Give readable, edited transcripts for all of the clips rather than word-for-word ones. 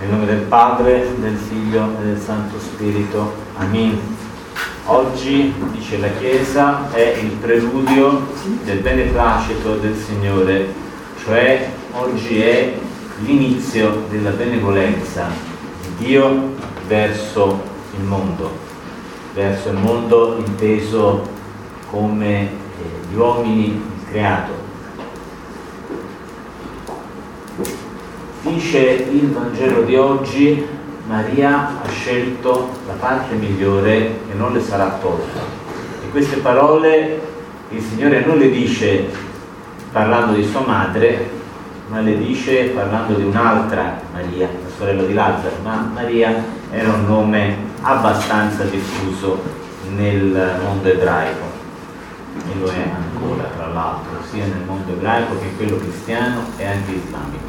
Nel nome del Padre, del Figlio e del Santo Spirito. Amin. Oggi, dice la Chiesa, è il preludio del beneplacito del Signore, cioè oggi è l'inizio della benevolenza di Dio verso il mondo inteso come gli uomini, il creato. Dice il Vangelo di oggi: Maria ha scelto la parte migliore e non le sarà tolta. E queste parole il Signore non le dice parlando di sua madre, ma le dice parlando di un'altra Maria, la sorella di Lazzaro. Ma Maria era un nome abbastanza diffuso nel mondo ebraico, e lo è ancora, tra l'altro, sia nel mondo ebraico che in quello cristiano e anche islamico.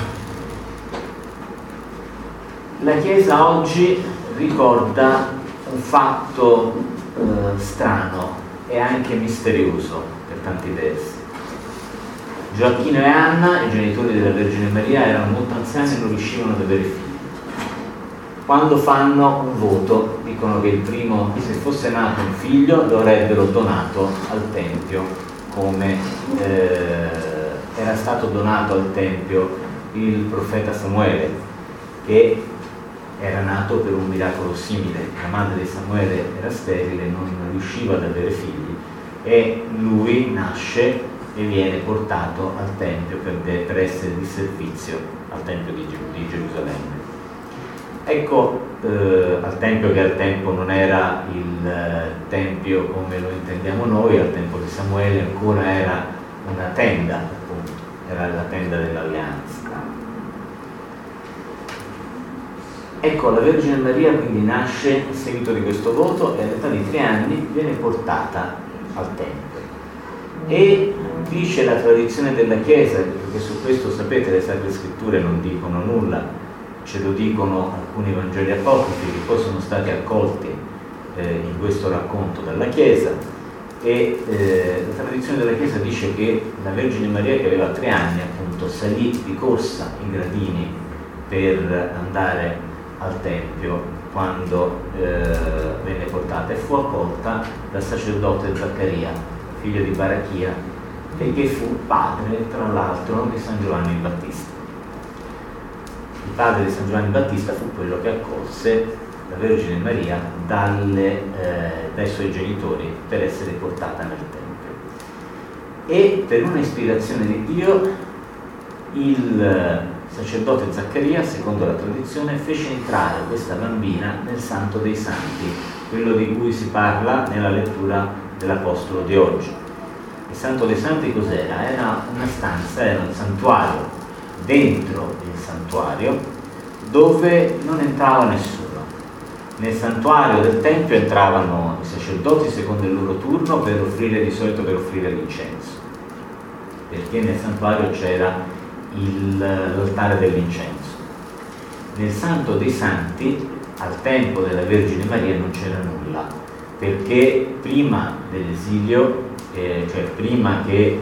La Chiesa oggi ricorda un fatto strano e anche misterioso per tanti versi. Gioacchino e Anna, i genitori della Vergine Maria, erano molto anziani e non riuscivano ad avere figli. Quando fanno un voto, dicono che il primo, se fosse nato un figlio, lo avrebbero donato al Tempio, come era stato donato al Tempio il profeta Samuele, che era nato per un miracolo simile. La madre di Samuele era sterile, non riusciva ad avere figli, e lui nasce e viene portato al Tempio per essere di servizio al Tempio di Gerusalemme. Ecco, al Tempio, che al tempo non era il Tempio come lo intendiamo noi, al tempo di Samuele ancora era una tenda, appunto, era la tenda dell'alleanza. Ecco, la Vergine Maria quindi nasce a seguito di questo voto e all'età di 3 anni viene portata al Tempio. E dice la tradizione della Chiesa, perché su questo sapete le Sacre Scritture non dicono nulla, ce lo dicono alcuni Vangeli apocrifi che poi sono stati accolti in questo racconto dalla Chiesa, e la tradizione della Chiesa dice che la Vergine Maria, che aveva 3 anni appunto, salì di corsa in gradini per andare al Tempio quando venne portata, e fu accolta dal sacerdote Zaccaria, figlio di Barachia, e che fu padre, tra l'altro, di San Giovanni Battista. Il padre di San Giovanni Battista fu quello che accolse la Vergine Maria dai suoi genitori per essere portata nel Tempio. E per una ispirazione di Dio, il sacerdote Zaccaria, secondo la tradizione, fece entrare questa bambina nel Santo dei Santi, quello di cui si parla nella lettura dell'Apostolo di oggi. Il Santo dei Santi cos'era? Era una stanza, era un santuario dentro il santuario dove non entrava nessuno. Nel santuario del Tempio entravano i sacerdoti secondo il loro turno di solito per offrire l'incenso, perché nel santuario c'era l'altare dell'incenso. Nel Santo dei Santi, al tempo della Vergine Maria, non c'era nulla, perché prima dell'esilio, cioè prima che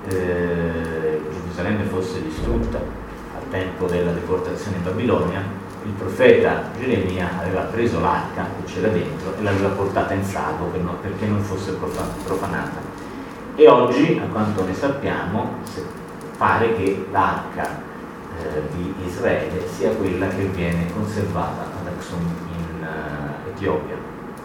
Gerusalemme fosse distrutta al tempo della deportazione in Babilonia, il profeta Geremia aveva preso l'arca che c'era dentro e l'aveva portata in salvo perché non fosse profanata. E oggi, a quanto ne sappiamo, pare che l'arca di Israele sia quella che viene conservata ad Aksum in Etiopia.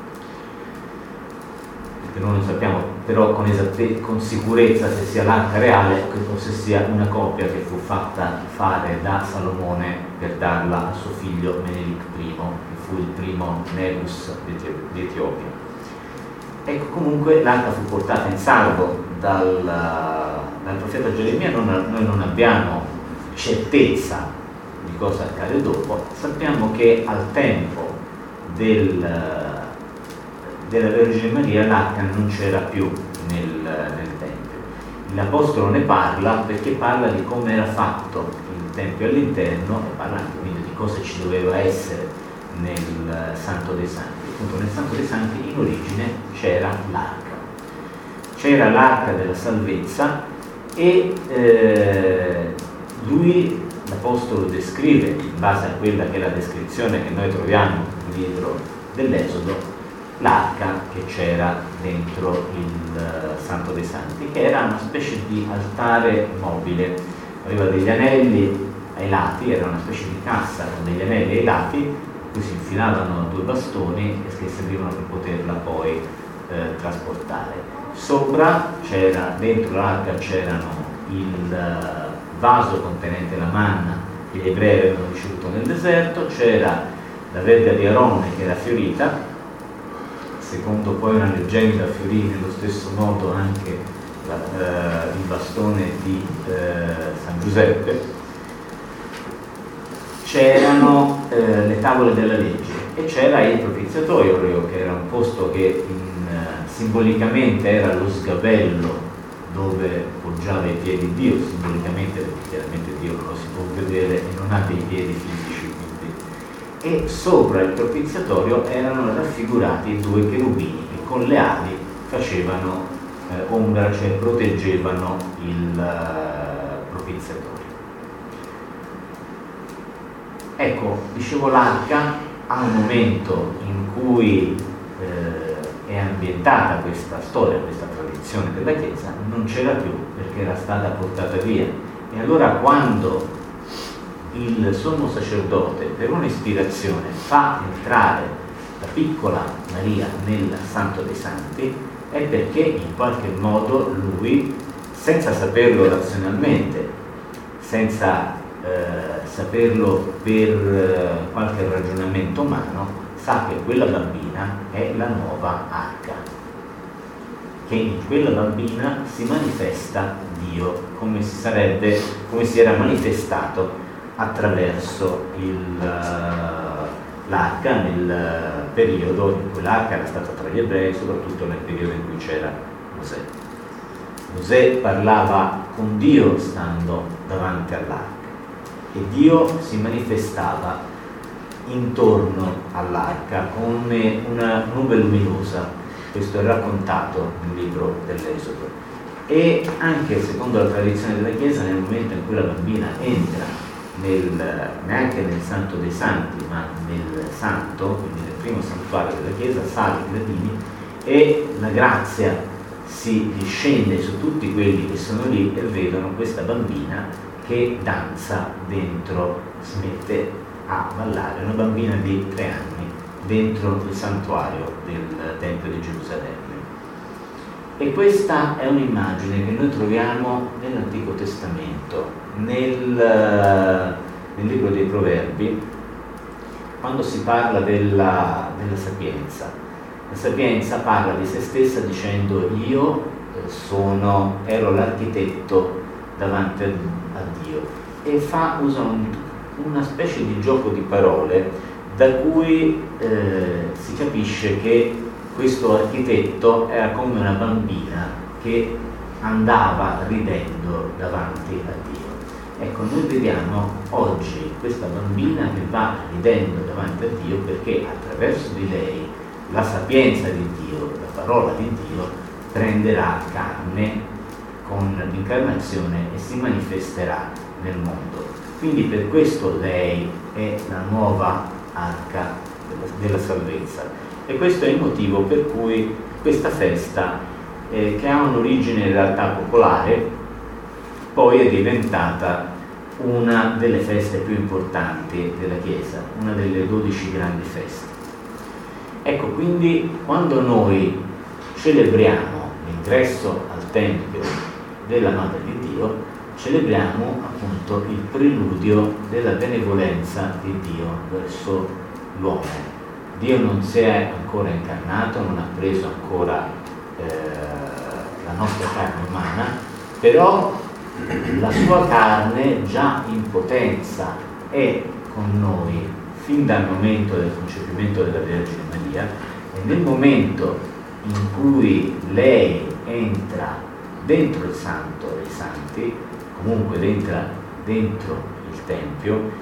Perché noi non sappiamo però con sicurezza se sia l'arca reale o se sia una copia che fu fatta fare da Salomone per darla a suo figlio Menelik I, che fu il primo Negus di Etiopia. Ecco, comunque l'arca fu portata in salvo dal profeta Geremia. Noi non abbiamo certezza di cosa accade dopo. Sappiamo che al tempo della Vergine Maria l'arca non c'era più nel Tempio. L'Apostolo ne parla perché parla di come era fatto il Tempio all'interno, e parla anche quindi di cosa ci doveva essere nel Santo dei Santi. Appunto, nel Santo dei Santi in origine c'era l'arca della salvezza, e lui l'Apostolo descrive, in base a quella che è la descrizione che noi troviamo nel libro dell'Esodo, l'arca che c'era dentro il Santo dei Santi, che era una specie di altare mobile, aveva degli anelli ai lati, era una specie di cassa con degli anelli ai lati, in cui si infilavano due bastoni che servivano per poterla poi trasportare. Sopra c'era, dentro l'arca c'erano il vaso contenente la manna che gli ebrei avevano ricevuto nel deserto, c'era la verga di Aronne che era fiorita, secondo poi una leggenda fiorì nello stesso modo anche il bastone di San Giuseppe. C'erano le tavole della legge e c'era il propiziatorio, che era un posto che simbolicamente era lo sgabello dove poggiava i piedi di Dio, simbolicamente perché chiaramente Dio non lo si può vedere e non ha dei piedi fisici, quindi. E sopra il propiziatorio erano raffigurati due cherubini che con le ali facevano ombra, cioè proteggevano il propiziatorio. Ecco, dicevo, l'arca ha un momento in cui è ambientata questa storia, questa tradizione della Chiesa, non c'era più perché era stata portata via. E allora quando il sommo sacerdote, per un'ispirazione, fa entrare la piccola Maria nel Santo dei Santi, è perché in qualche modo lui, senza saperlo razionalmente, senza saperlo per qualche ragionamento umano, sa che quella bambina è la nuova arca, che in quella bambina si manifesta Dio, come si era manifestato attraverso l'arca nel periodo in cui l'arca era stata tra gli ebrei, soprattutto nel periodo in cui c'era Mosè. Mosè parlava con Dio stando davanti all'arca e Dio si manifestava intorno all'arca come una nube luminosa. Questo è raccontato nel libro dell'Esodo. E anche secondo la tradizione della Chiesa, nel momento in cui la bambina entra neanche nel Santo dei Santi, ma nel Santo, quindi nel primo santuario della Chiesa, sale i gradini e la grazia si discende su tutti quelli che sono lì e vedono questa bambina che danza dentro, si mette a ballare, una bambina di 3 anni dentro il santuario del Tempio di Gerusalemme. E questa è un'immagine che noi troviamo nell'Antico Testamento, nel libro dei Proverbi, quando si parla della sapienza. La sapienza parla di se stessa dicendo: io ero l'architetto davanti a Dio, e usa una specie di gioco di parole da cui si capisce che questo architetto era come una bambina che andava ridendo davanti a Dio. Ecco, noi vediamo oggi questa bambina che va ridendo davanti a Dio perché attraverso di lei la sapienza di Dio, la parola di Dio, prenderà carne con l'incarnazione e si manifesterà nel mondo. Quindi per questo lei è la nuova arca della salvezza. E questo è il motivo per cui questa festa, che ha un'origine in realtà popolare, poi è diventata una delle feste più importanti della Chiesa, una delle 12 grandi feste. Ecco, quindi quando noi celebriamo l'ingresso al Tempio della Madre di Dio, celebriamo appunto il preludio della benevolenza di Dio verso l'uomo. Dio non si è ancora incarnato, non ha preso ancora la nostra carne umana, però la sua carne già in potenza è con noi fin dal momento del concepimento della Vergine Maria, e nel momento in cui lei entra dentro il Santo dei Santi, comunque entra dentro il Tempio,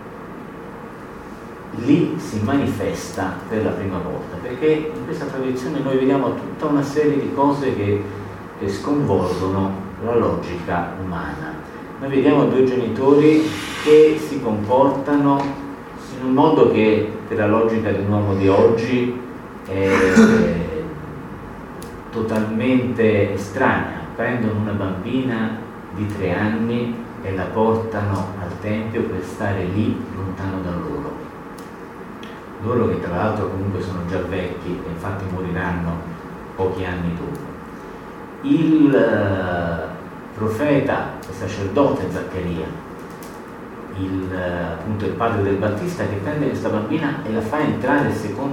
lì si manifesta per la prima volta, perché in questa tradizione noi vediamo tutta una serie di cose che sconvolgono la logica umana. noi vediamo due genitori che si comportano in un modo che per la logica di un uomo di oggi è totalmente estranea. Prendono una bambina di 3 anni e la portano al tempio per stare lì lontano da loro che tra l'altro comunque sono già vecchi e infatti moriranno pochi anni dopo. Il profeta e sacerdote Zaccaria, appunto il padre del Battista, che prende questa bambina e la fa entrare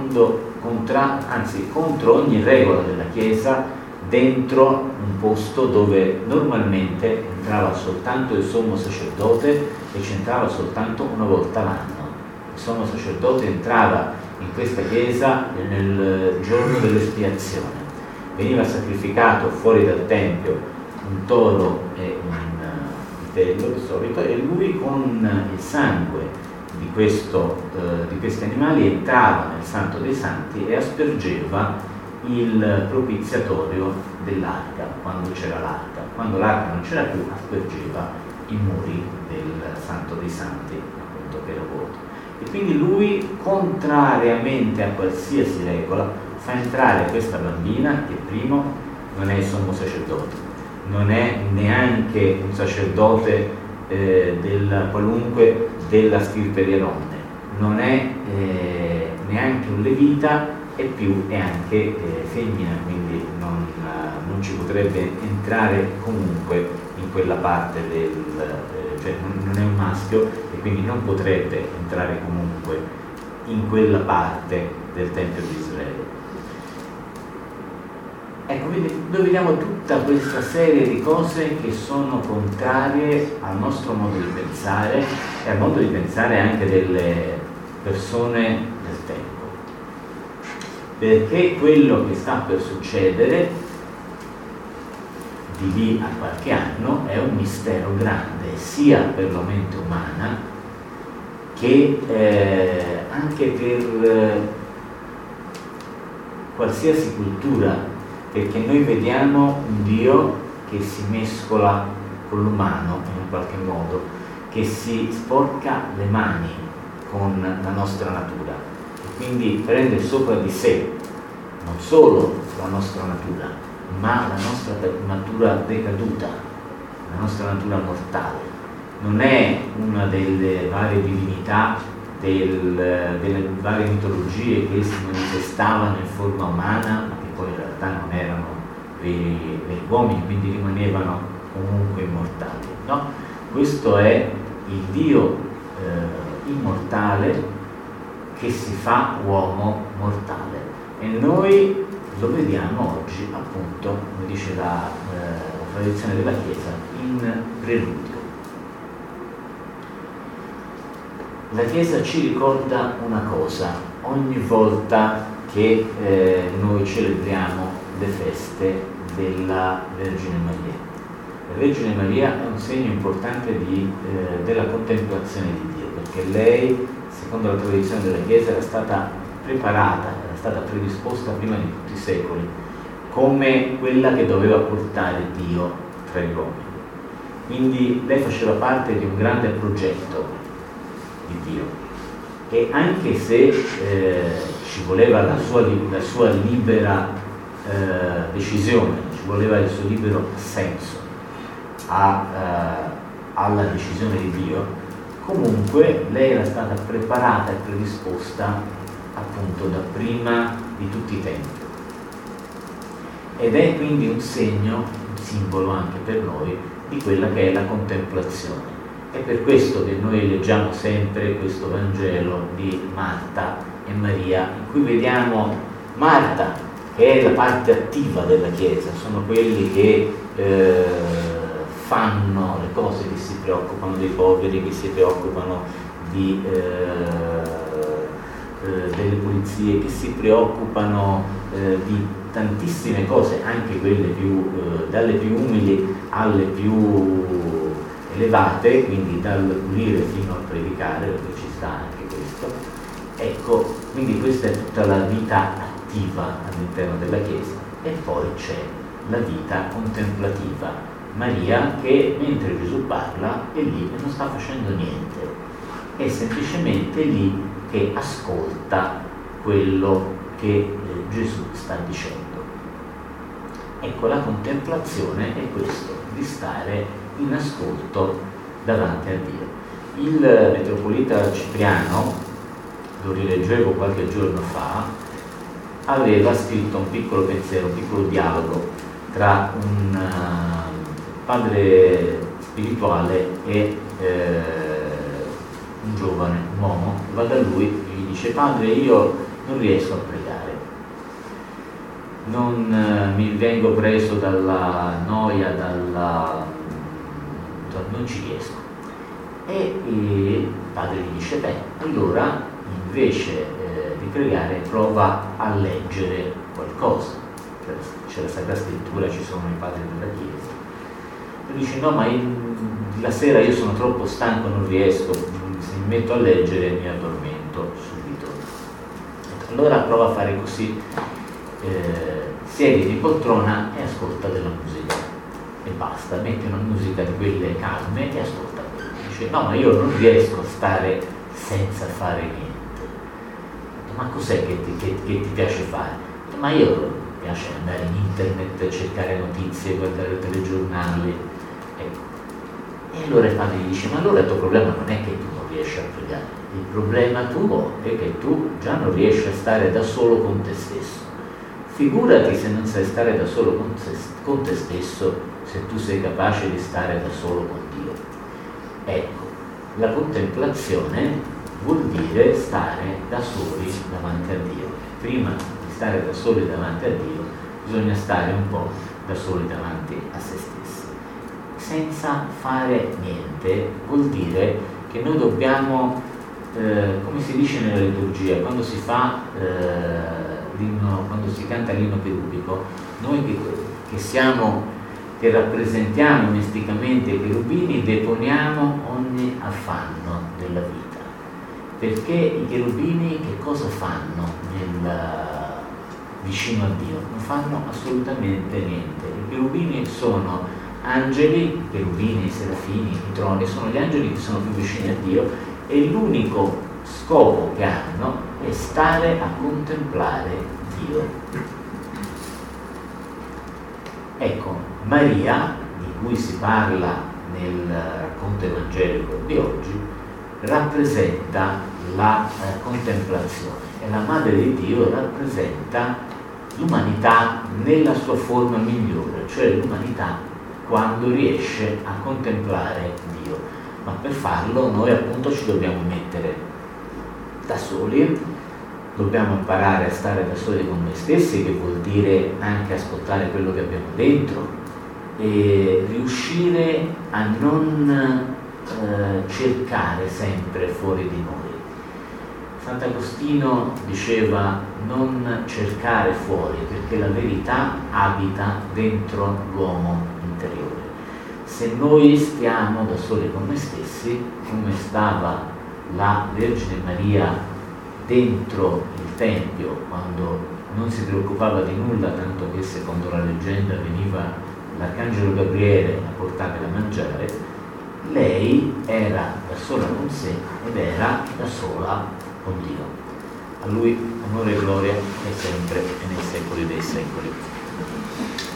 contro ogni regola della Chiesa, dentro un posto dove normalmente entrava soltanto il sommo sacerdote e ci entrava soltanto una volta l'anno. Il sommo sacerdote entrava in questa chiesa nel giorno dell'espiazione. Veniva sacrificato fuori dal tempio un toro e un vitello di solito, e lui con il sangue di questi animali entrava nel Santo dei Santi e aspergeva il propiziatorio dell'arca quando c'era l'arca. Quando l'arca non c'era più, aspergeva i muri del Santo dei Santi, appunto, che era vuoto. E quindi lui, contrariamente a qualsiasi regola, fa entrare questa bambina che primo non è il sommo sacerdote, non è neanche un sacerdote qualunque della stirpe di Aronne, non è neanche un levita, e più è anche femmina, quindi non ci potrebbe entrare comunque in quella parte cioè non è un maschio e quindi non potrebbe entrare comunque in quella parte del Tempio di Israele. Ecco, quindi noi vediamo tutta questa serie di cose che sono contrarie al nostro modo di pensare e al modo di pensare anche delle persone del tempo. Perché quello che sta per succedere di lì a qualche anno è un mistero grande, sia per la mente umana che anche per qualsiasi cultura, perché noi vediamo un Dio che si mescola con l'umano in qualche modo, che si sporca le mani con la nostra natura e quindi prende sopra di sé non solo la nostra natura, ma la nostra natura decaduta, la nostra natura mortale. Non è una delle varie divinità, delle varie mitologie che si manifestavano in forma umana, ma che poi in realtà non erano veri uomini, quindi rimanevano comunque immortali. No? Questo è il Dio immortale che si fa uomo mortale. E noi lo vediamo oggi, appunto, come dice la tradizione della Chiesa, in preludio. La Chiesa ci ricorda una cosa ogni volta che noi celebriamo le feste della Vergine Maria. La Vergine Maria è un segno importante della contemplazione di Dio, perché lei, secondo la tradizione della Chiesa, era stata preparata, era stata predisposta prima di tutti i secoli come quella che doveva portare Dio tra gli uomini. Quindi lei faceva parte di un grande progetto di Dio, e anche se ci voleva la sua libera decisione, ci voleva il suo libero assenso alla decisione di Dio, comunque lei era stata preparata e predisposta appunto da prima di tutti i tempi, ed è quindi un segno, un simbolo anche per noi di quella che è la contemplazione. È per questo che noi leggiamo sempre questo Vangelo di Marta e Maria, in cui vediamo Marta, che è la parte attiva della Chiesa, sono quelli che fanno le cose, che si preoccupano dei poveri, che si preoccupano delle pulizie, che si preoccupano di tantissime cose, anche quelle dalle più umili alle più elevate, quindi dal pulire fino a predicare, perché ci sta anche questo. Ecco, quindi questa è tutta la vita attiva all'interno della Chiesa, e poi c'è la vita contemplativa Maria che mentre Gesù parla è lì e non sta facendo niente, è semplicemente lì che ascolta quello che Gesù sta dicendo. Ecco, la contemplazione è questo, di stare in ascolto davanti a Dio. Il metropolita Cipriano, lo rileggevo qualche giorno fa, aveva scritto un piccolo pensiero, un piccolo dialogo tra un padre spirituale e un giovane, un uomo, va da lui e gli dice: padre, io non riesco a pregare, non mi vengo preso dalla noia, non ci riesco. E il padre gli dice: beh, allora invece di pregare prova a leggere qualcosa. C'è la Sacra Scrittura, ci sono i padri della Chiesa. E dice: no, ma la sera io sono troppo stanco, non riesco, se mi metto a leggere mi addormento subito. Allora prova a fare così, siediti in poltrona e ascolta della musica e basta, metti una musica di quelle calme e ascolta. Dice: no, ma io non riesco a stare senza fare niente. Ma cos'è che ti piace fare? Ma io mi piace andare in internet, cercare notizie, guardare il telegiornale. Ecco. E allora il padre gli dice: ma allora il tuo problema non è che tu non riesci a pregare, il problema tuo è che tu già non riesci a stare da solo con te stesso. Figurati se non sai stare da solo con te stesso, se tu sei capace di stare da solo con Dio. Ecco, la contemplazione vuol dire stare da soli davanti a Dio. Prima di stare da soli davanti a Dio bisogna stare un po' da soli davanti a se stessi. Senza fare niente vuol dire che noi dobbiamo, come si dice nella liturgia, quando si fa quando si canta l'inno cherubico, noi che rappresentiamo misticamente i cherubini, deponiamo ogni affanno della vita. Perché i cherubini che cosa fanno vicino a Dio? Non fanno assolutamente niente. I cherubini sono angeli, i cherubini, i serafini, i troni, sono gli angeli che sono più vicini a Dio e l'unico scopo che hanno è stare a contemplare Dio. Ecco, Maria, di cui si parla nel racconto evangelico di oggi, rappresenta la contemplazione e la Madre di Dio rappresenta l'umanità nella sua forma migliore, cioè l'umanità quando riesce a contemplare Dio. Ma per farlo noi appunto ci dobbiamo mettere da soli, dobbiamo imparare a stare da soli con noi stessi, che vuol dire anche ascoltare quello che abbiamo dentro e riuscire a non cercare sempre fuori di noi. Sant'Agostino diceva: non cercare fuori, perché la verità abita dentro l'uomo interiore. Se noi stiamo da soli con noi stessi, come stava la Vergine Maria dentro il Tempio, quando non si preoccupava di nulla, tanto che secondo la leggenda veniva l'Arcangelo Gabriele a portare da mangiare, lei era da sola con sé ed era da sola con Dio. A Lui onore e gloria e sempre e nei secoli dei secoli.